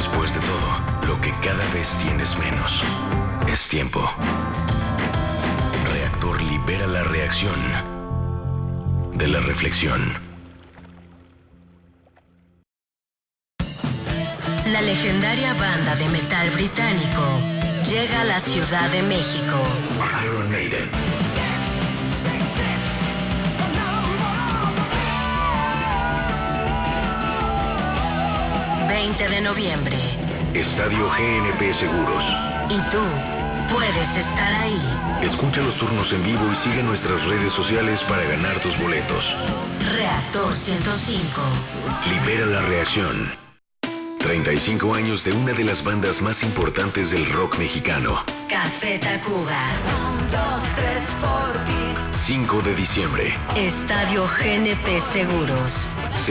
Después de todo, lo que cada vez tienes menos es tiempo. Reactor libera la reacción de la reflexión. La legendaria banda de metal británico llega a la Ciudad de México. Iron Maiden. 20 de noviembre. Estadio GNP Seguros. Y tú puedes estar ahí. Escucha los turnos en vivo y sigue nuestras redes sociales para ganar tus boletos. Reactor 105. Libera la reacción. 35 años de una de las bandas más importantes del rock mexicano. Café Tacuba. 1, 2, 3 por ti. 5 de diciembre. Estadio GNP Seguros.